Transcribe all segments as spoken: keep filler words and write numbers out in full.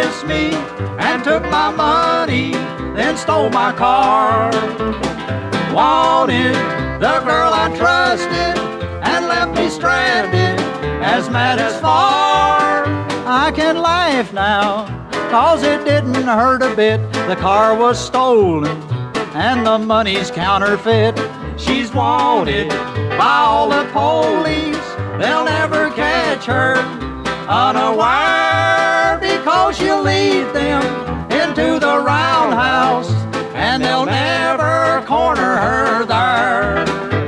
kissed me and took my money, then stole my car. Wanted the girl I trusted and left me stranded as mad as far. I can laugh now, cause it didn't hurt a bit. The car was stolen and the money's counterfeit. She's wanted by all the police. They'll never catch her unaware, because she'll lead them into the roundhouse and they'll never corner her there.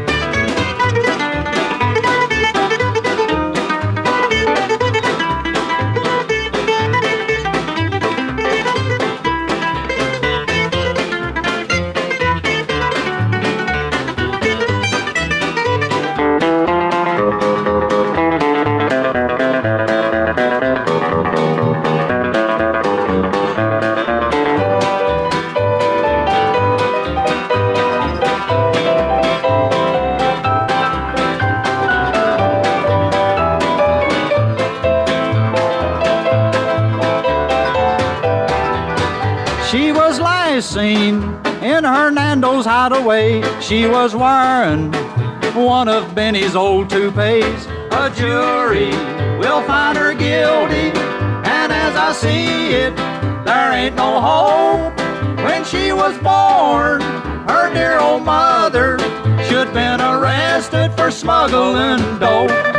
She was last seen in Hernando's hideaway. She was wearing one of Benny's old toupees. A jury will find her guilty, and as I see it, there ain't no hope. When she was born, her dear old mother should been arrested for smuggling dope.